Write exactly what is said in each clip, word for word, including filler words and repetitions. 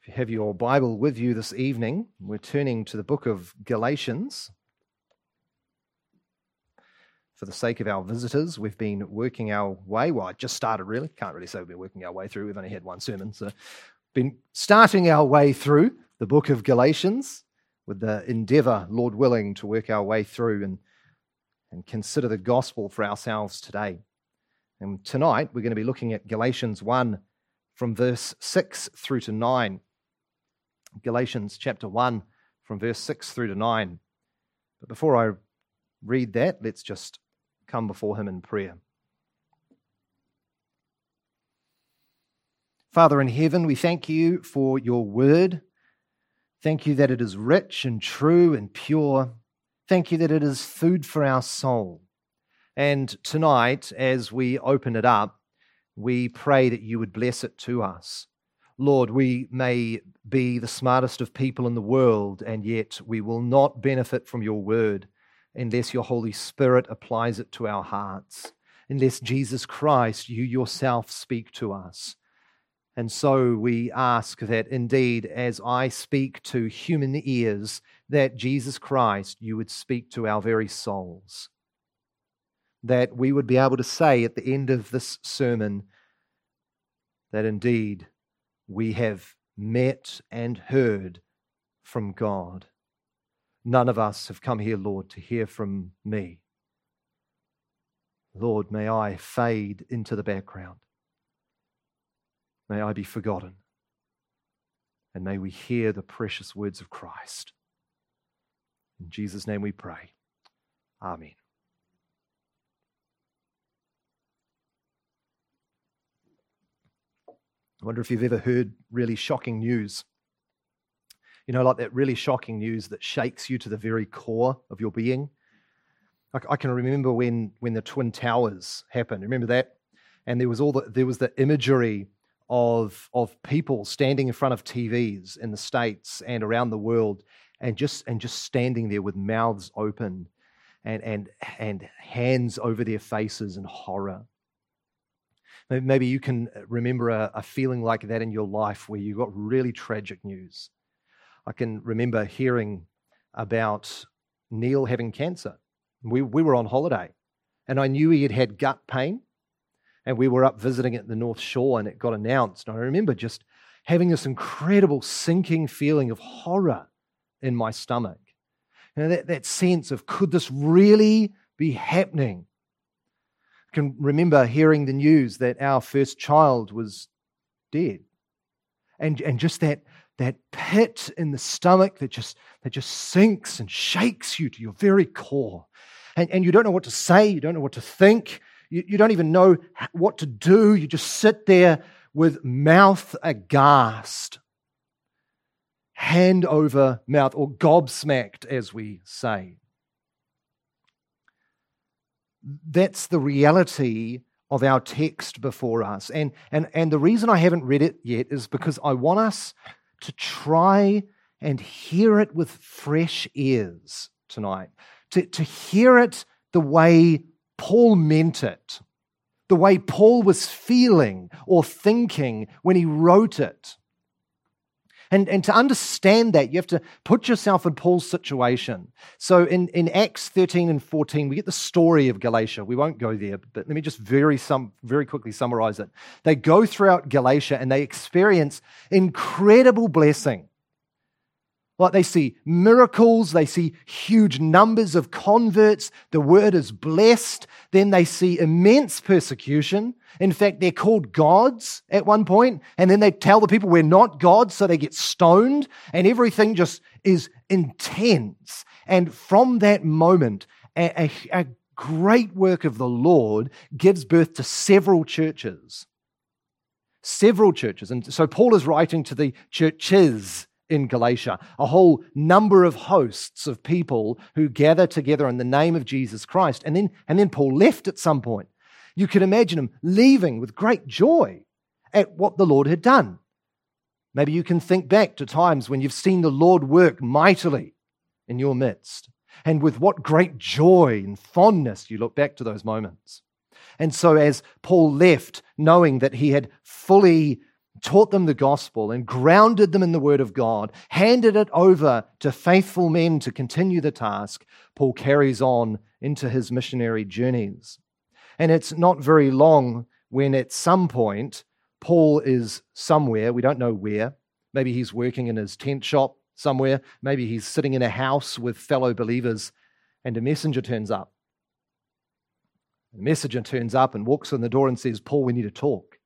If you have your Bible with you this evening, we're turning to the book of Galatians. For the sake of our visitors, we've been working our way, well, I just started really, can't really say we've been working our way through, we've only had one sermon, so been starting our way through the book of Galatians with the endeavour, Lord willing, to work our way through and, and consider the gospel for ourselves today. And tonight we're going to be looking at Galatians one from verse six through to nine. Galatians chapter one from verse six through to nine. But before I read that, let's just come before him in prayer. Father in heaven, we thank you for your word. Thank you that it is rich and true and pure. Thank you that it is food for our soul. And tonight, as we open it up, we pray that you would bless it to us. Lord, we may be the smartest of people in the world, and yet we will not benefit from your word unless your Holy Spirit applies it to our hearts, unless Jesus Christ, you yourself, speak to us. And so we ask that indeed, as I speak to human ears, that Jesus Christ, you would speak to our very souls. That we would be able to say at the end of this sermon that indeed we have met and heard from God. None of us have come here, Lord, to hear from me. Lord, may I fade into the background. May I be forgotten. And may we hear the precious words of Christ. In Jesus' name we pray. Amen. I wonder if you've ever heard really shocking news. You know, like that really shocking news that shakes you to the very core of your being. I, I can remember when, when the Twin Towers happened. Remember that? And there was all the there was the imagery of of people standing in front of T Vs in the States and around the world, and just and just standing there with mouths open, and and and hands over their faces in horror. Maybe you can remember a, a feeling like that in your life where you got really tragic news. I can remember hearing about Neil having cancer. We we were on holiday, and I knew he had had gut pain, and we were up visiting at the North Shore, and it got announced. And I remember just having this incredible sinking feeling of horror in my stomach. You know, that, that sense of, could this really be happening? I can remember hearing the news that our first child was dead. And, and just that, that pit in the stomach that just, that just sinks and shakes you to your very core. And, and you don't know what to say, you don't know what to think, you, you don't even know what to do. You just sit there with mouth aghast, hand over mouth, or gobsmacked, as we say. That's the reality of our text before us. And, and, and the reason I haven't read it yet is because I want us to try and hear it with fresh ears tonight. To, to hear it the way Paul meant it, the way Paul was feeling or thinking when he wrote it. And, and to understand that, you have to put yourself in Paul's situation. So in, in Acts thirteen and fourteen, we get the story of Galatia. We won't go there, but let me just very, some, very quickly summarize it. They go throughout Galatia and they experience incredible blessing. Like they see miracles, they see huge numbers of converts, the word is blessed, then they see immense persecution. In fact, they're called gods at one point, and then they tell the people we're not gods, so they get stoned, and everything just is intense. And from that moment, a, a, a great work of the Lord gives birth to several churches. Several churches. And so Paul is writing to the churches in Galatia, a whole number of hosts of people who gather together in the name of Jesus Christ. And then, and then Paul left at some point. You could imagine him leaving with great joy at what the Lord had done. Maybe you can think back to times when you've seen the Lord work mightily in your midst, and with what great joy and fondness you look back to those moments. And so as Paul left, knowing that he had fully taught them the gospel and grounded them in the word of God, handed it over to faithful men to continue the task, Paul carries on into his missionary journeys. And it's not very long when at some point Paul is somewhere, we don't know where. Maybe he's working in his tent shop somewhere. Maybe he's sitting in a house with fellow believers, and a messenger turns up. The messenger turns up and walks in the door and says, Paul, we need to talk.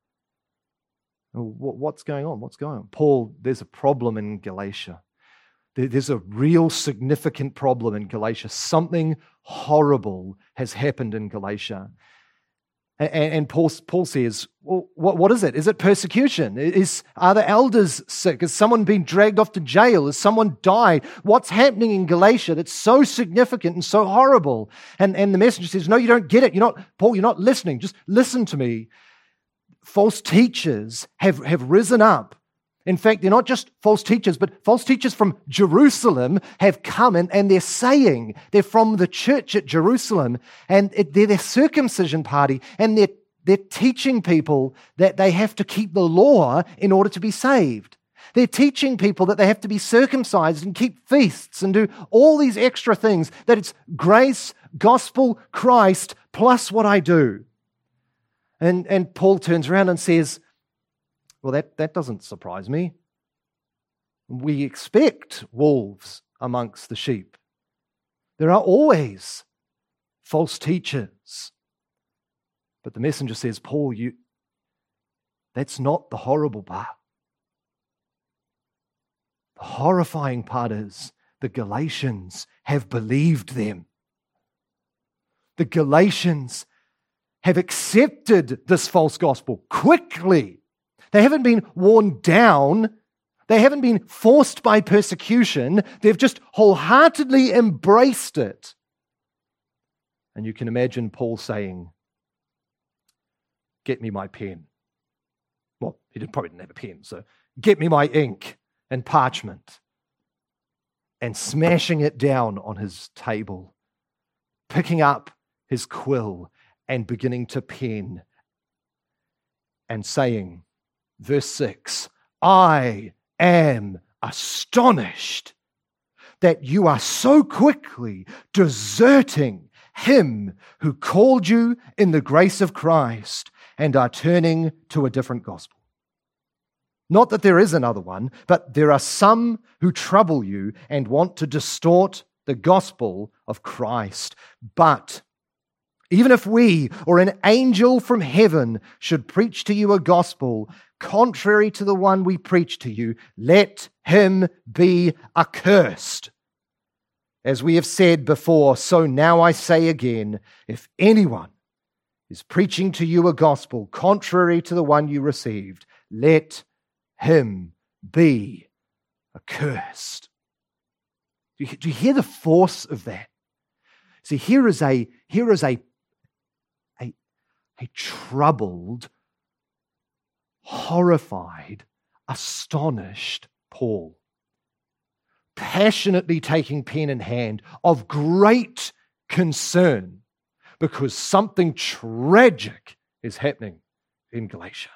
What's going on? What's going on? Paul, there's a problem in Galatia. There's a real significant problem in Galatia. Something horrible has happened in Galatia. And Paul, Paul says, well, what, what is it? Is it persecution? Is, are the elders sick? Has someone been dragged off to jail? Has someone died? What's happening in Galatia that's so significant and so horrible? And, and the messenger says, no, you don't get it. You're not, Paul, you're not listening. Just listen to me. False teachers have, have risen up. In fact, they're not just false teachers, but false teachers from Jerusalem have come in, and they're saying they're from the church at Jerusalem, and it, they're the circumcision party, and they're, they're teaching people that they have to keep the law in order to be saved. They're teaching people that they have to be circumcised and keep feasts and do all these extra things, that it's grace, gospel, Christ, plus what I do. And, and Paul turns around and says, well, that, that doesn't surprise me. We expect wolves amongst the sheep. There are always false teachers. But the messenger says, Paul, you, that's not the horrible part. The horrifying part is the Galatians have believed them. The Galatians have accepted this false gospel quickly. They haven't been worn down. They haven't been forced by persecution. They've just wholeheartedly embraced it. And you can imagine Paul saying, get me my pen. Well, he didn't, probably didn't have a pen, so get me my ink and parchment. And smashing it down on his table, picking up his quill and beginning to pen and saying, verse six, I am astonished that you are so quickly deserting him who called you in the grace of Christ and are turning to a different gospel. Not that there is another one, but there are some who trouble you and want to distort the gospel of Christ. But even if we or an angel from heaven should preach to you a gospel contrary to the one we preach to you, let him be accursed. As we have said before, so now I say again, if anyone is preaching to you a gospel contrary to the one you received, let him be accursed. Do you, do you hear the force of that? See, here is a here is a a, a troubled, horrified, astonished Paul, passionately taking pen in hand, of great concern, because something tragic is happening in Galatia.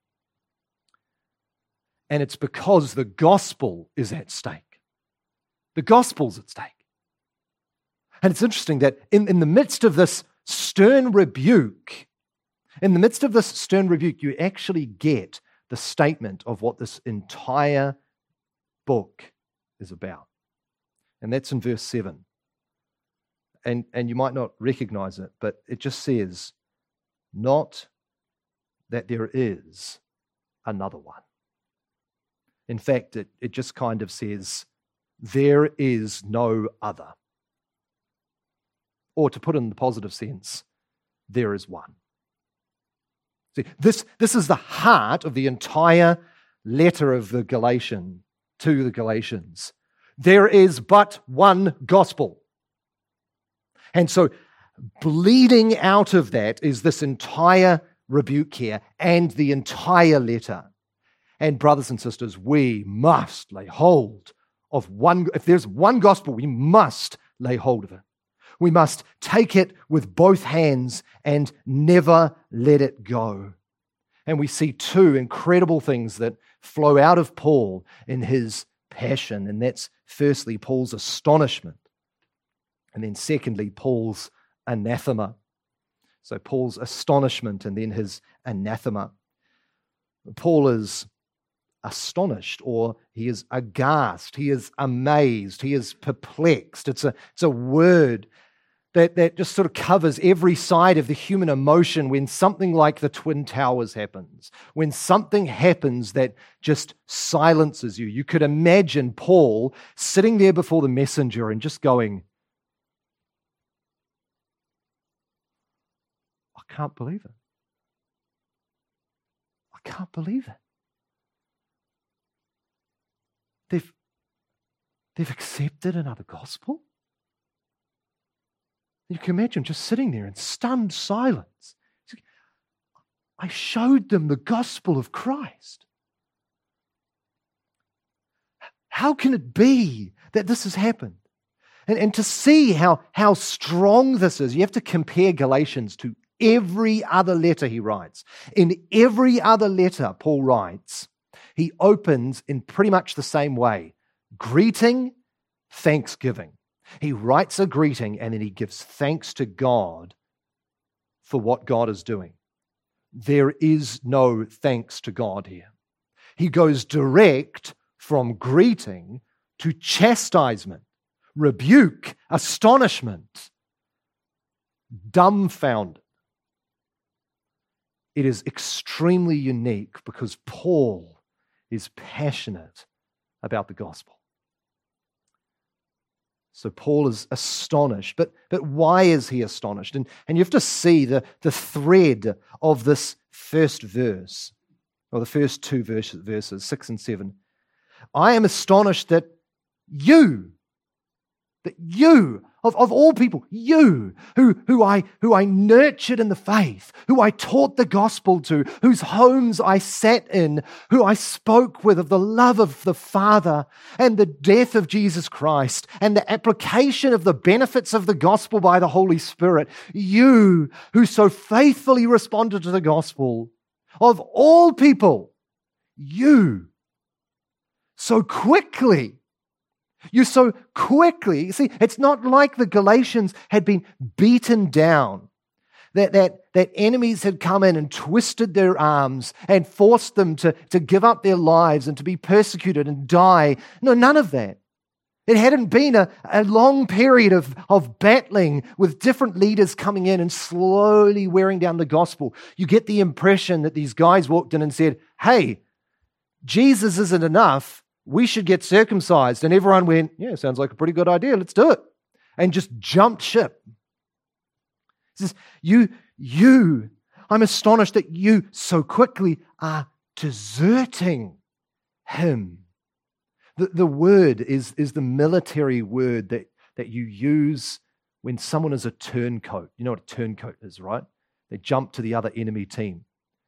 And it's because the gospel is at stake. The gospel's at stake. And it's interesting that in, in the midst of this stern rebuke, in the midst of this stern rebuke, you actually get the statement of what this entire book is about. And that's in verse seven. And, and you might not recognize it, but it just says, not that there is another one. In fact, it, it just kind of says, there is no other. Or to put it in the positive sense, there is one. See, this, this is the heart of the entire letter of the Galatian to the Galatians. There is but one gospel. And so bleeding out of that is this entire rebuke here and the entire letter. And brothers and sisters, we must lay hold of one. If there's one gospel, we must lay hold of it. We must take it with both hands and never let it go. And we see two incredible things that flow out of Paul in his passion. And that's firstly, Paul's astonishment. And then secondly, Paul's anathema. So Paul's astonishment and then his anathema. Paul is astonished, or he is aghast, he is amazed, he is perplexed. It's a, it's a word that, that just sort of covers every side of the human emotion when something like the Twin Towers happens, when something happens that just silences you. You could imagine Paul sitting there before the messenger and just going, I can't believe it. I can't believe it. They've, they've accepted another gospel? You can imagine just sitting there in stunned silence. I showed them the gospel of Christ. How can it be that this has happened? And, and to see how, how strong this is, you have to compare Galatians to every other letter he writes. In every other letter Paul writes, he opens in pretty much the same way. Greeting, thanksgiving. He writes a greeting and then he gives thanks to God for what God is doing. There is no thanks to God here. He goes direct from greeting to chastisement, rebuke, astonishment, dumbfounded. It is extremely unique because Paul is passionate about the gospel. So Paul is astonished. But, but why is he astonished? And, and you have to see the, the thread of this first verse, or the first two verses, verses, six and seven. I am astonished that you, that you, of, of all people, you, who, who, I, who I nurtured in the faith, who I taught the gospel to, whose homes I sat in, who I spoke with of the love of the Father and the death of Jesus Christ and the application of the benefits of the gospel by the Holy Spirit, you who so faithfully responded to the gospel, of all people, you so quickly You so quickly, see, it's not like the Galatians had been beaten down, that, that, that enemies had come in and twisted their arms and forced them to, to give up their lives and to be persecuted and die. No, none of that. It hadn't been a, a long period of, of battling with different leaders coming in and slowly wearing down the gospel. You get the impression that these guys walked in and said, hey, Jesus isn't enough. We should get circumcised. And everyone went, yeah, sounds like a pretty good idea. Let's do it. And just jumped ship. He says, you, you, I'm astonished that you so quickly are deserting him. The, the word is, is the military word that, that you use when someone is a turncoat. You know what a turncoat is, right? They jump to the other enemy team.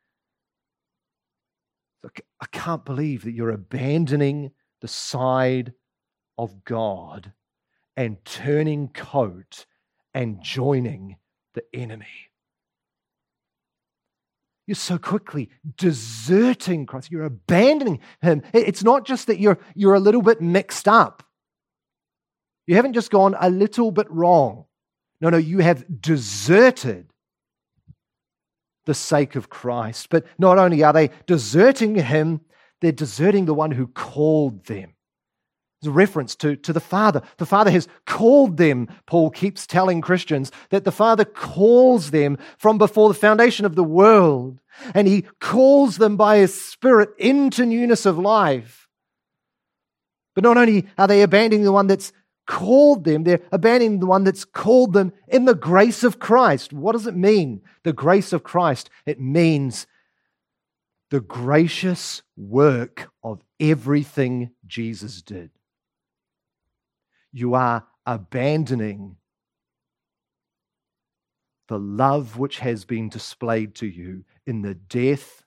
I can't believe that you're abandoning the side of God and turning coat and joining the enemy. You're so quickly deserting Christ. You're abandoning him. It's not just that you're, you're a little bit mixed up. You haven't just gone a little bit wrong. No, no, you have deserted the sake of Christ. But not only are they deserting him, they're deserting the one who called them. There's a reference to, to the Father. The Father has called them, Paul keeps telling Christians, that the Father calls them from before the foundation of the world, and he calls them by his Spirit into newness of life. But not only are they abandoning the one that's called them, they're abandoning the one that's called them in the grace of Christ. What does it mean, the grace of Christ? It means the gracious work of everything Jesus did. You are abandoning the love which has been displayed to you in the death,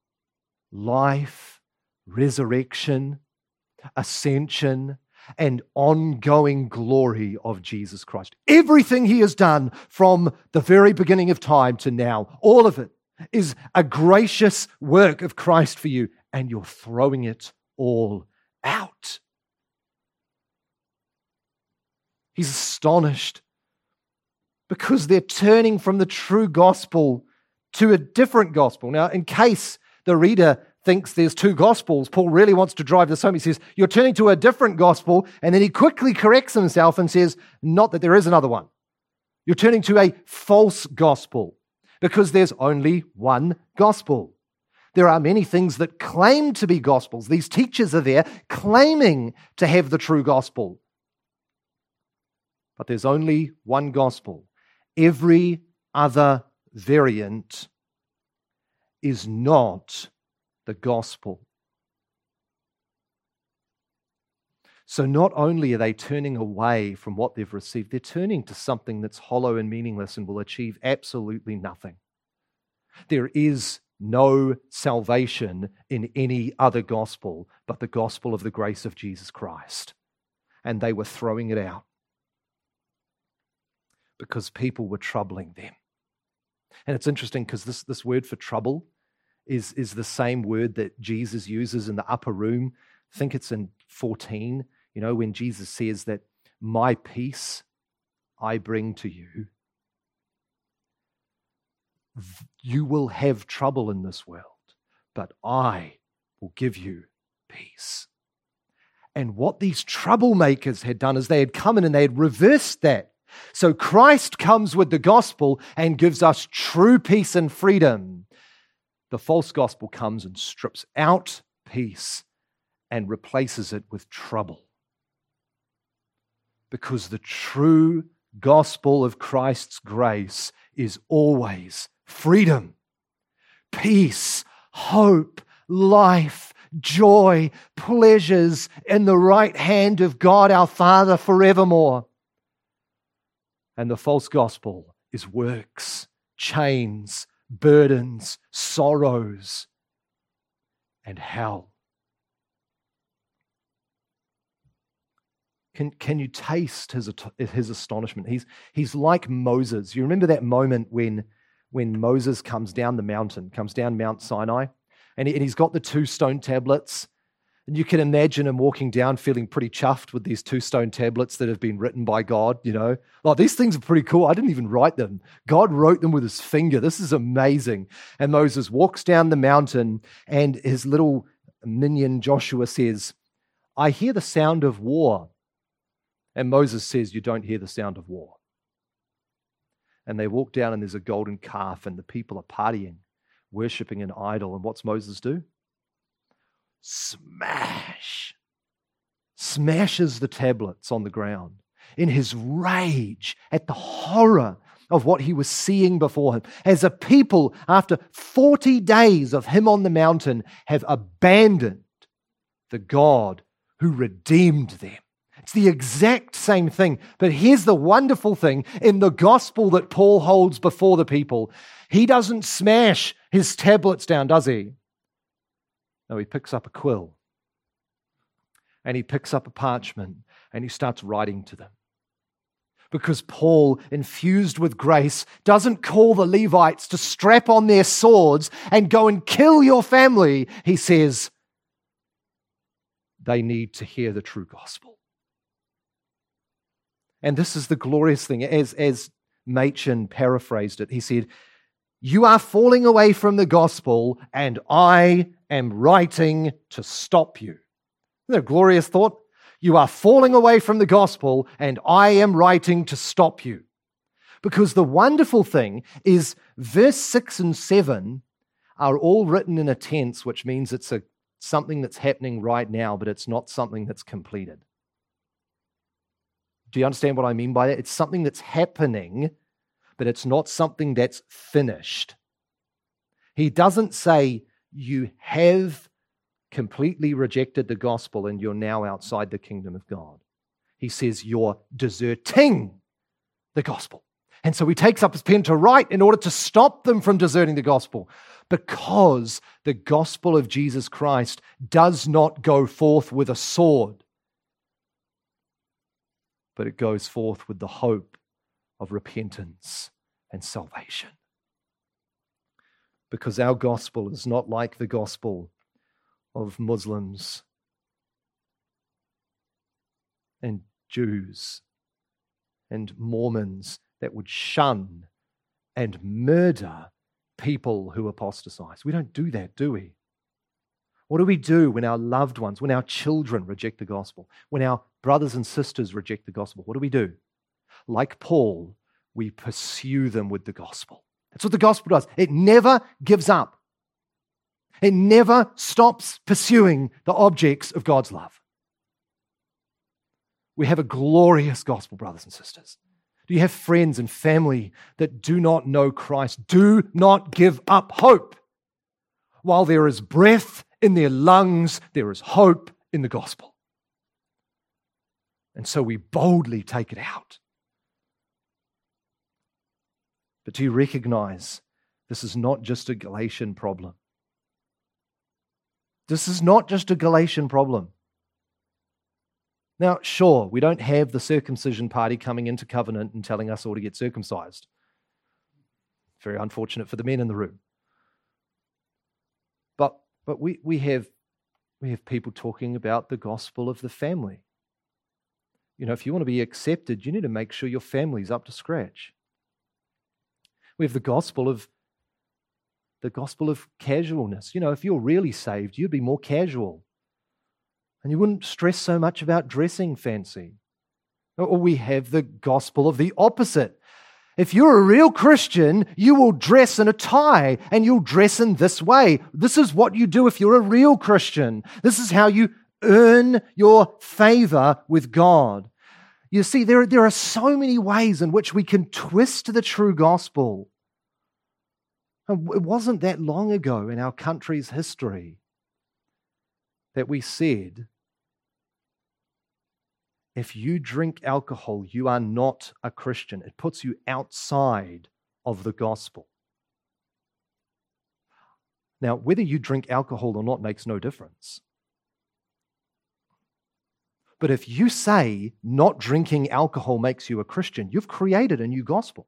life, resurrection, ascension, and ongoing glory of Jesus Christ. Everything he has done from the very beginning of time to now, all of it, is a gracious work of Christ for you, and you're throwing it all out. He's astonished because they're turning from the true gospel to a different gospel. Now, in case the reader thinks there's two gospels, Paul really wants to drive this home. He says, you're turning to a different gospel, and then he quickly corrects himself and says, not that there is another one. You're turning to a false gospel because there's only one gospel. There are many things that claim to be gospels. These teachers are there claiming to have the true gospel. But there's only one gospel. Every other variant is not the gospel. So not only are they turning away from what they've received, they're turning to something that's hollow and meaningless and will achieve absolutely nothing. There is no salvation in any other gospel but the gospel of the grace of Jesus Christ. And they were throwing it out because people were troubling them. And it's interesting because this, this word for trouble is, is the same word that Jesus uses in the upper room. I think it's in fourteen, you know, when Jesus says that my peace I bring to you. You will have trouble in this world, but I will give you peace. And what these troublemakers had done is they had come in and they had reversed that. So Christ comes with the gospel and gives us true peace and freedom. The false gospel comes and strips out peace and replaces it with trouble. Because the true gospel of Christ's grace is always freedom, peace, hope, life, joy, pleasures in the right hand of God our Father forevermore. And the false gospel is works, chains, burdens, sorrows, and hell. Can, can you taste his, his astonishment? He's, he's like Moses. You remember that moment when, when Moses comes down the mountain, comes down Mount Sinai, and, he, and he's got the two stone tablets. And you can imagine him walking down feeling pretty chuffed with these two stone tablets that have been written by God, you know. Oh, these things are pretty cool. I didn't even write them. God wrote them with his finger. This is amazing. And Moses walks down the mountain and his little minion Joshua says, I hear the sound of war. And Moses says, you don't hear the sound of war. And they walk down and there's a golden calf and the people are partying, worshiping an idol. And what's Moses do? Smash. Smashes the tablets on the ground in his rage at the horror of what he was seeing before him. As a people, after forty days of him on the mountain, have abandoned the God who redeemed them. It's the exact same thing. But here's the wonderful thing in the gospel that Paul holds before the people. He doesn't smash his tablets down, does he? No, he picks up a quill and he picks up a parchment and he starts writing to them. Because Paul, infused with grace, doesn't call the Levites to strap on their swords and go and kill your family. He says they need to hear the true gospel. And this is the glorious thing. As, as Machen paraphrased it, he said, you are falling away from the gospel and I am writing to stop you. Isn't that a glorious thought? You are falling away from the gospel and I am writing to stop you. Because the wonderful thing is verse six and seven are all written in a tense, which means it's a something that's happening right now, but it's not something that's completed. Do you understand what I mean by that? It's something that's happening, but it's not something that's finished. He doesn't say you have completely rejected the gospel and you're now outside the kingdom of God. He says you're deserting the gospel. And so he takes up his pen to write in order to stop them from deserting the gospel, because the gospel of Jesus Christ does not go forth with a sword, but it goes forth with the hope of repentance and salvation. because our gospel is not like the gospel of Muslims and Jews and Mormons that would shun and murder people who apostatize. We don't do that, do we? What do we do when our loved ones, when our children reject the gospel, when our brothers and sisters reject the gospel? What do we do? Like Paul, we pursue them with the gospel. That's what the gospel does. It never gives up. It never stops pursuing the objects of God's love. We have a glorious gospel, brothers and sisters. Do you have friends and family that do not know Christ? Do not give up hope. While there is breath in their lungs, there is hope in the gospel. And so we boldly take it out. But do you recognize this is not just a Galatian problem? This is not just a Galatian problem. Now, sure, we don't have the circumcision party coming into covenant and telling us all to get circumcised. Very unfortunate for the men in the room. But but we, we have we have people talking about the gospel of the family. You know, if you want to be accepted, you need to make sure your family's up to scratch. We have the gospel of the gospel of casualness. You know, if you're really saved, you'd be more casual. And you wouldn't stress so much about dressing fancy. Or we have the gospel of the opposite. If you're a real Christian, you will dress in a tie and you'll dress in this way. This is what you do if you're a real Christian. This is how you earn your favor with God. You see, there, there are so many ways in which we can twist the true gospel. It wasn't that long ago in our country's history that we said, if you drink alcohol, you are not a Christian. It puts you outside of the gospel. Now, whether you drink alcohol or not makes no difference. But if you say not drinking alcohol makes you a Christian, you've created a new gospel.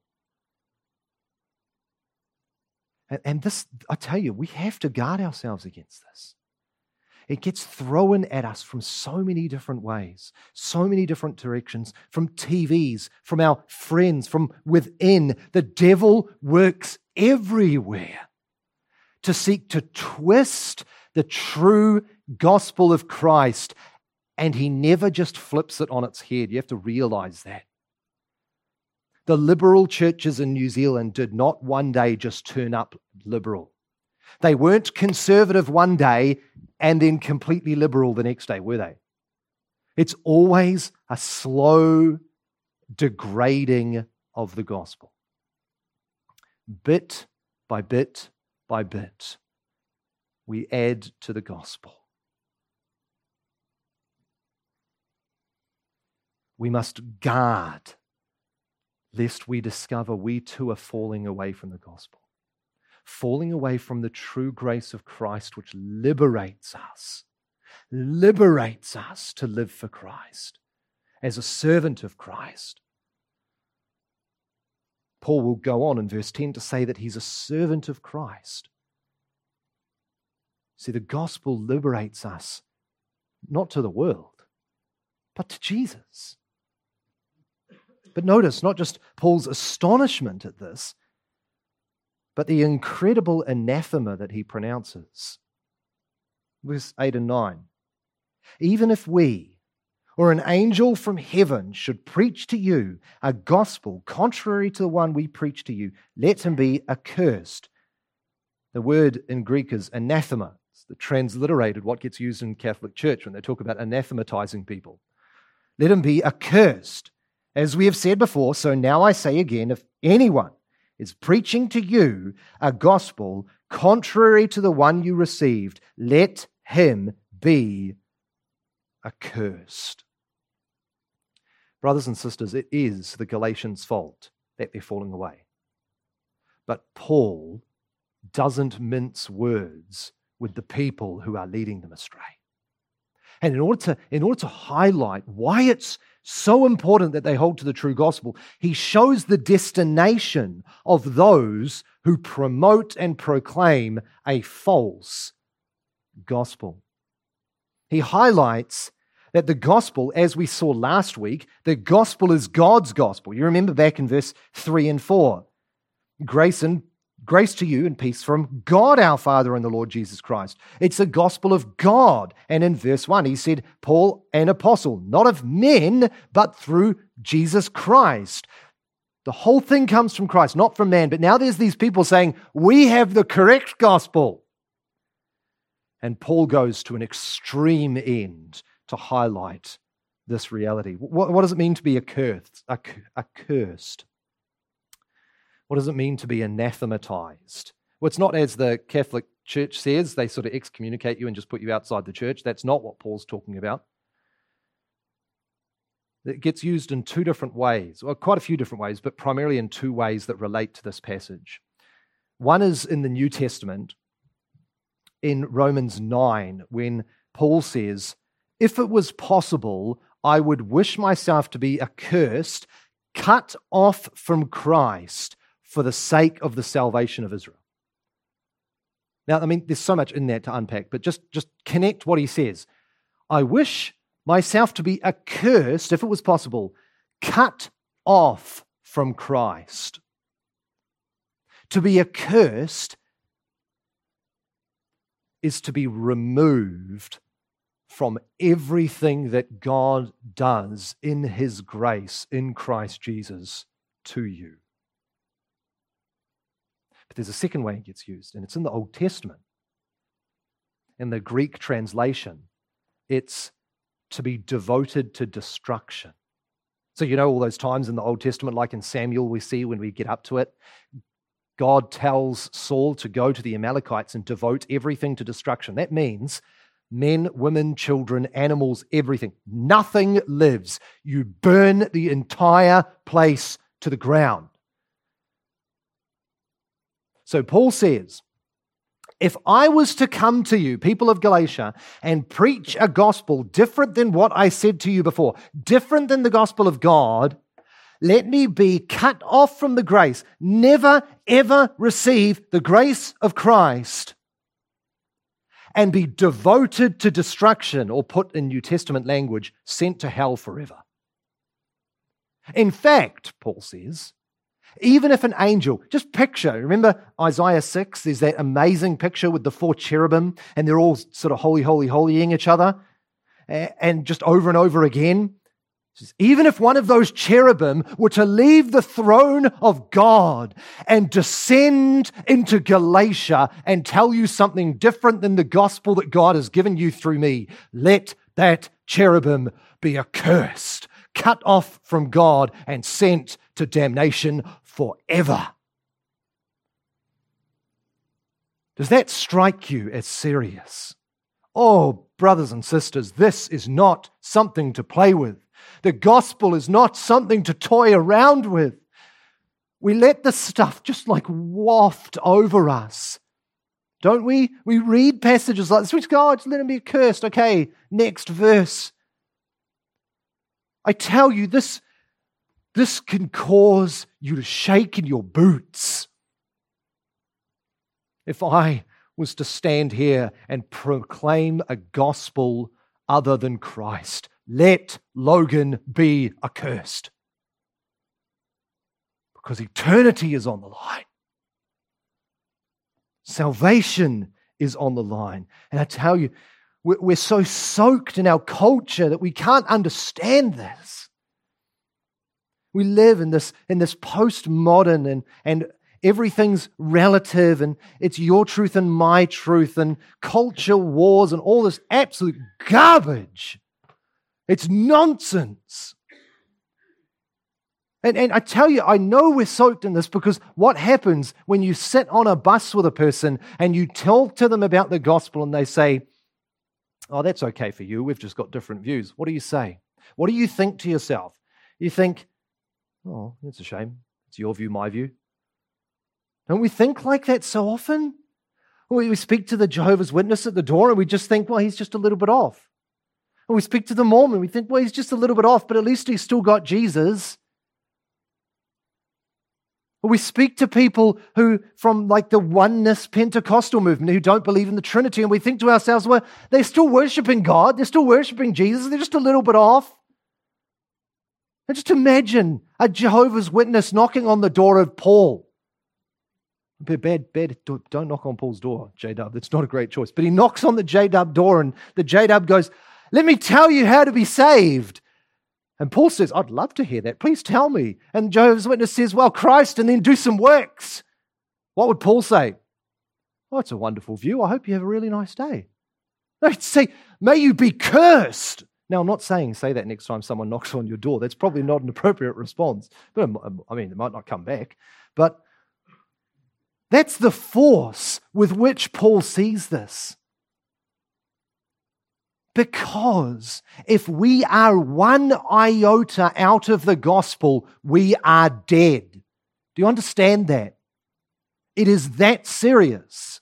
And, and this, I tell you, we have to guard ourselves against this. It gets thrown at us from so many different ways, so many different directions, from T Vs, from our friends, from within. The devil works everywhere to seek to twist the true gospel of Christ, and he never just flips it on its head. You have to realize that. The liberal churches in New Zealand did not one day just turn up liberal. They weren't conservative one day and then completely liberal the next day, were they? It's always a slow degrading of the gospel. Bit by bit by bit, we add to the gospel. We must guard lest we discover we too are falling away from the gospel. Falling away from the true grace of Christ, which liberates us, liberates us to live for Christ as a servant of Christ. Paul will go on in verse ten to say that he's a servant of Christ. See, the gospel liberates us not to the world, but to Jesus. But notice, not just Paul's astonishment at this, but the incredible anathema that he pronounces. Verse eight and nine. Even if we, or an angel from heaven, should preach to you a gospel contrary to the one we preach to you, let him be accursed. The word in Greek is anathema. It's the transliterated, what gets used in Catholic Church when they talk about anathematizing people. Let him be accursed. As we have said before, so now I say again, if anyone is preaching to you a gospel contrary to the one you received, let him be accursed. Brothers and sisters, it is the Galatians' fault that they're falling away. But Paul doesn't mince words with the people who are leading them astray. And in order to, in order to highlight why it's so important that they hold to the true gospel, he shows the destination of those who promote and proclaim a false gospel. He highlights that the gospel, as we saw last week, the gospel is God's gospel. You remember back in verse three and four. Grace and Grace to you and peace from God our Father and the Lord Jesus Christ. It's the gospel of God. And in verse one, he said, Paul, an apostle, not of men, but through Jesus Christ. The whole thing comes from Christ, not from man. But now there's these people saying, we have the correct gospel. And Paul goes to an extreme end to highlight this reality. What, what does it mean to be accursed? Accursed? What does it mean to be anathematized? Well, it's not as the Catholic Church says, they sort of excommunicate you and just put you outside the church. That's not what Paul's talking about. It gets used in two different ways, well, quite a few different ways, but primarily in two ways that relate to this passage. One is in the New Testament, in Romans nine, when Paul says, if it was possible, I would wish myself to be accursed, cut off from Christ, for the sake of the salvation of Israel. Now, I mean, there's so much in that to unpack, but just, just connect what he says. I wish myself to be accursed, if it was possible, cut off from Christ. To be accursed is to be removed from everything that God does in his grace in Christ Jesus to you. But there's a second way it gets used, and it's in the Old Testament. In the Greek translation, it's to be devoted to destruction. So you know all those times in the Old Testament, like in Samuel, we see when we get up to it, God tells Saul to go to the Amalekites and devote everything to destruction. That means men, women, children, animals, everything. Nothing lives. You burn the entire place to the ground. So Paul says, if I was to come to you, people of Galatia, and preach a gospel different than what I said to you before, different than the gospel of God, let me be cut off from the grace, never ever receive the grace of Christ, and be devoted to destruction, or put in New Testament language, sent to hell forever. In fact, Paul says, even if an angel, just picture, remember Isaiah six, there's that amazing picture with the four cherubim, and they're all sort of holy, holy, holying each other, and just over and over again. Even if one of those cherubim were to leave the throne of God and descend into Galatia and tell you something different than the gospel that God has given you through me, let that cherubim be accursed, cut off from God and sent to damnation forever. Does that strike you as serious? Oh, brothers and sisters, this is not something to play with. The gospel is not something to toy around with. We let this stuff just like waft over us. Don't we? We read passages like this, which go, oh, just let him be accursed. Okay, next verse. I tell you, this, this can cause you to shake in your boots. If I was to stand here and proclaim a gospel other than Christ, let Logan be accursed. Because eternity is on the line. Salvation is on the line. And I tell you, we're so soaked in our culture that we can't understand this. We live in this, in this postmodern and, and everything's relative and it's your truth and my truth and culture wars and all this absolute garbage. It's nonsense. And, and I tell you, I know we're soaked in this because what happens when you sit on a bus with a person and you talk to them about the gospel and they say, oh, that's okay for you. We've just got different views. What do you say? What do you think to yourself? You think, oh, that's a shame. It's your view, my view. Don't we think like that so often? We speak to the Jehovah's Witness at the door and we just think, well, he's just a little bit off. Or we speak to the Mormon, we think, well, he's just a little bit off, but at least he's still got Jesus. Or we speak to people who, from like the oneness Pentecostal movement, who don't believe in the Trinity, and we think to ourselves, well, they're still worshiping God, they're still worshiping Jesus, they're just a little bit off. And just imagine a Jehovah's Witness knocking on the door of Paul. Bad, bad, don't knock on Paul's door, J-Dub. That's not a great choice. But he knocks on the J-Dub door, and the J-Dub goes, let me tell you how to be saved. And Paul says, I'd love to hear that. Please tell me. And Jehovah's Witness says, well, Christ, and then do some works. What would Paul say? Oh, it's a wonderful view. I hope you have a really nice day. No, he'd say, may you be cursed. Now, I'm not saying say that next time someone knocks on your door. That's probably not an appropriate response. But I mean, it might not come back. But that's the force with which Paul sees this. Because if we are one iota out of the gospel, we are dead. Do you understand that? It is that serious.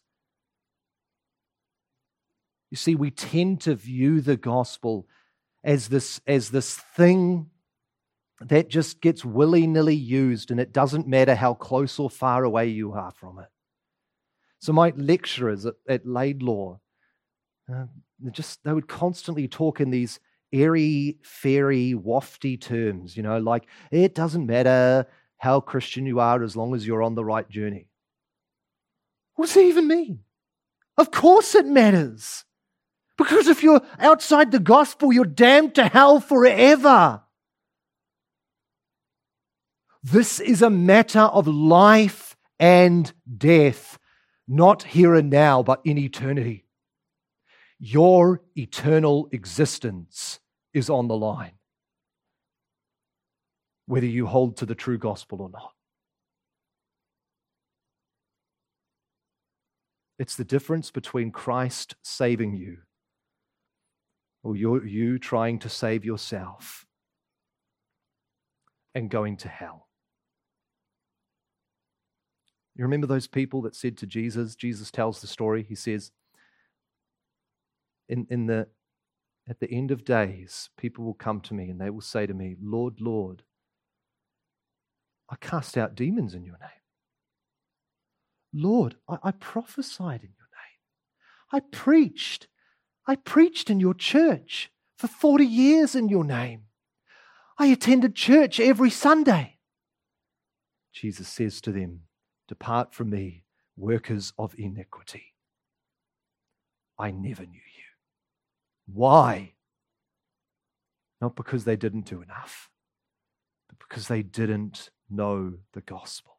You see, we tend to view the gospel as this, as this thing that just gets willy-nilly used, and it doesn't matter how close or far away you are from it. So my lecturers at, at Laidlaw, uh, they just they would constantly talk in these airy, fairy, wafty terms, you know, like it doesn't matter how Christian you are as long as you're on the right journey. What does that even mean? Of course it matters. Because if you're outside the gospel, you're damned to hell forever. This is a matter of life and death, not here and now, but in eternity. Your eternal existence is on the line, whether you hold to the true gospel or not. It's the difference between Christ saving you or you, you trying to save yourself and going to hell. You remember those people that said to Jesus, Jesus tells the story, he says, in, in the, at the end of days, people will come to me and they will say to me, Lord, Lord, I cast out demons in your name. Lord, I, I prophesied in your name. I preached. I preached in your church for forty years in your name. I attended church every Sunday. Jesus says to them, depart from me, workers of iniquity. I never knew you. Why? Not because they didn't do enough, but because they didn't know the gospel.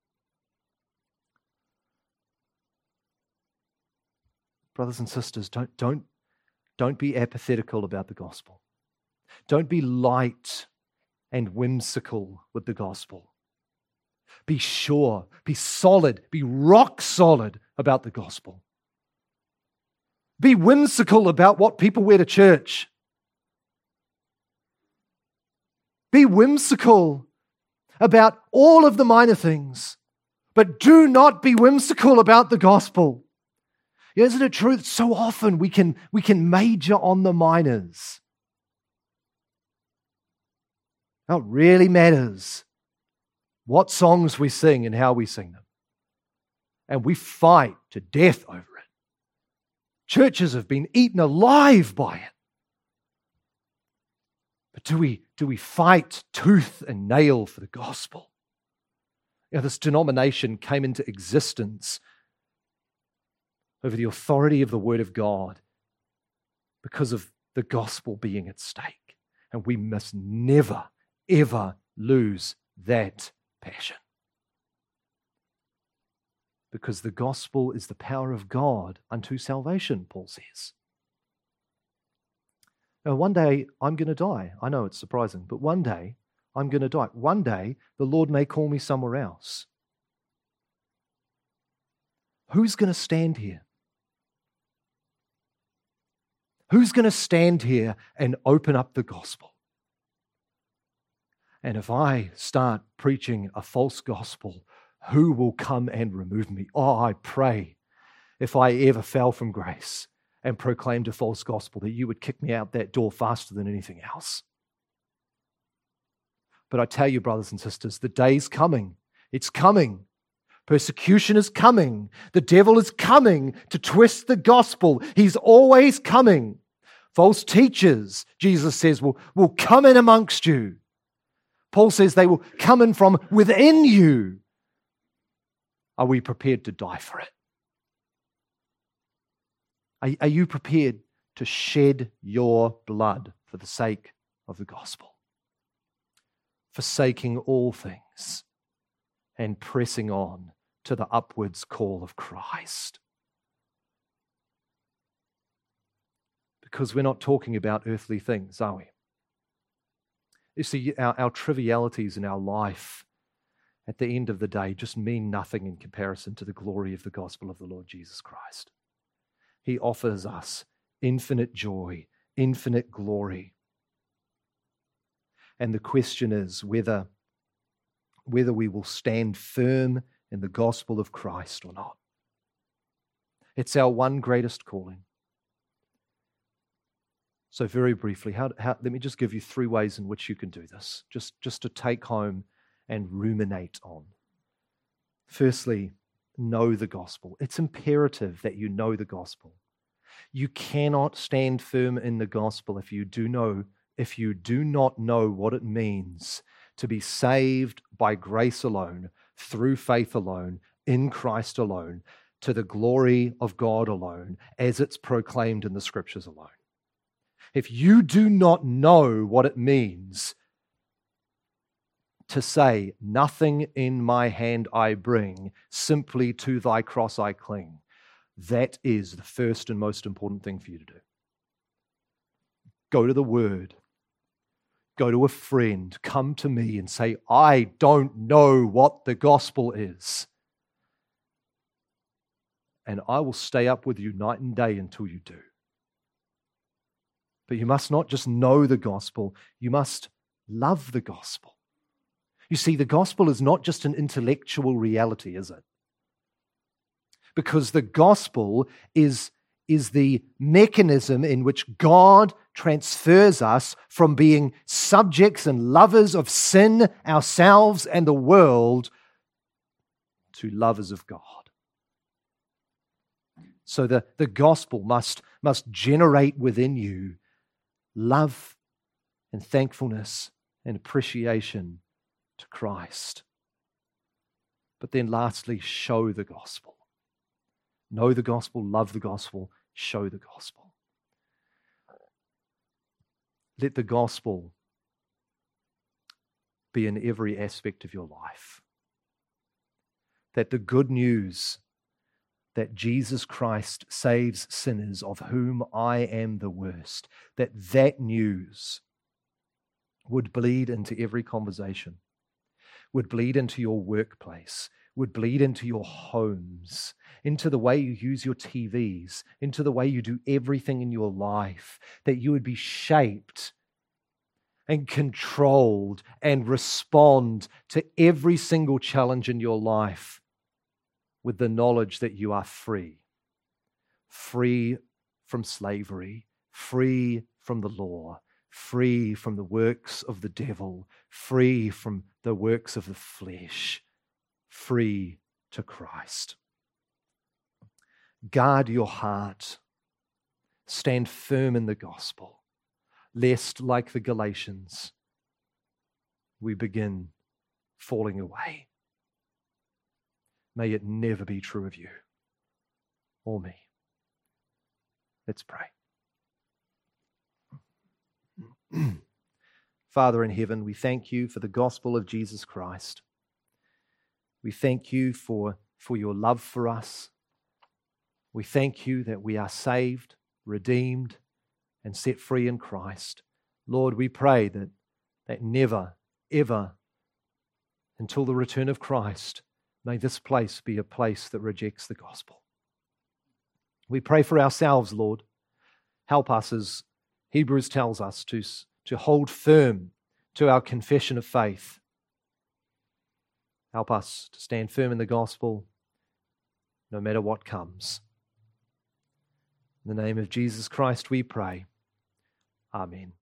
Brothers and sisters, don't, don't, don't be apathetical about the gospel. Don't be light and whimsical with the gospel. Be sure, be solid, be rock solid about the gospel. Be whimsical about what people wear to church. Be whimsical about all of the minor things, but do not be whimsical about the gospel. Isn't it true that so often we can, we can major on the minors? Now, it really matters what songs we sing and how we sing them. And we fight to death over it. Churches have been eaten alive by it. But do we, do we fight tooth and nail for the gospel? You know, this denomination came into existence over the authority of the Word of God because of the gospel being at stake. And we must never, ever lose that passion. Because the gospel is the power of God unto salvation, Paul says. Now, one day I'm going to die. I know it's surprising, but one day I'm going to die. One day the Lord may call me somewhere else. Who's going to stand here? Who's going to stand here and open up the gospel? And if I start preaching a false gospel, who will come and remove me? Oh, I pray, if I ever fell from grace, and proclaimed a false gospel, that you would kick me out that door faster than anything else. But I tell you, brothers and sisters, the day's coming. It's coming. Persecution is coming. The devil is coming to twist the gospel. He's always coming. False teachers, Jesus says, will, will come in amongst you. Paul says they will come in from within you. Are we prepared to die for it? Are, are you prepared to shed your blood for the sake of the gospel? Forsaking all things and pressing on to the upwards call of Christ. Because we're not talking about earthly things, are we? You see, our, our trivialities in our life at the end of the day just mean nothing in comparison to the glory of the gospel of the Lord Jesus Christ. He offers us infinite joy, infinite glory. And the question is whether, whether we will stand firm in the gospel of Christ or not. It's our one greatest calling. So very briefly, how, how, let me just give you three ways in which you can do this, just, just to take home and ruminate on. Firstly, know the gospel. It's imperative that you know the gospel. You cannot stand firm in the gospel if you do know, if you do not know what it means to be saved by grace alone, through faith alone, in Christ alone, to the glory of God alone, as it's proclaimed in the Scriptures alone. If you do not know what it means to say, nothing in my hand I bring, simply to thy cross I cling, that is the first and most important thing for you to do. Go to the Word. Go to a friend. Come to me and say, I don't know what the gospel is. And I will stay up with you night and day until you do. But you must not just know the gospel, you must love the gospel. You see, the gospel is not just an intellectual reality, is it? Because the gospel is, is the mechanism in which God transfers us from being subjects and lovers of sin, ourselves, and the world to lovers of God. So the, the gospel must, must generate within you love and thankfulness and appreciation to Christ. But then lastly, show the gospel. Know the gospel, love the gospel, show the gospel. Let the gospel be in every aspect of your life. That the good news that Jesus Christ saves sinners, of whom I am the worst, that that news would bleed into every conversation, would bleed into your workplace, would bleed into your homes, into the way you use your T Vs, into the way you do everything in your life, that you would be shaped and controlled and respond to every single challenge in your life with the knowledge that you are free, free from slavery, free from the law, free from the works of the devil, free from the works of the flesh, free to Christ. Guard your heart. Stand firm in the gospel, lest, like the Galatians, we begin falling away. May it never be true of you or me. Let's pray. Father in heaven, we thank you for the gospel of Jesus Christ. We thank you for, for your love for us. We thank you that we are saved, redeemed, and set free in Christ. Lord, we pray that, that never, ever, until the return of Christ, may this place be a place that rejects the gospel. We pray for ourselves, Lord. Help us, as Hebrews tells us, to, to hold firm to our confession of faith. Help us to stand firm in the gospel no matter what comes. In the name of Jesus Christ we pray. Amen.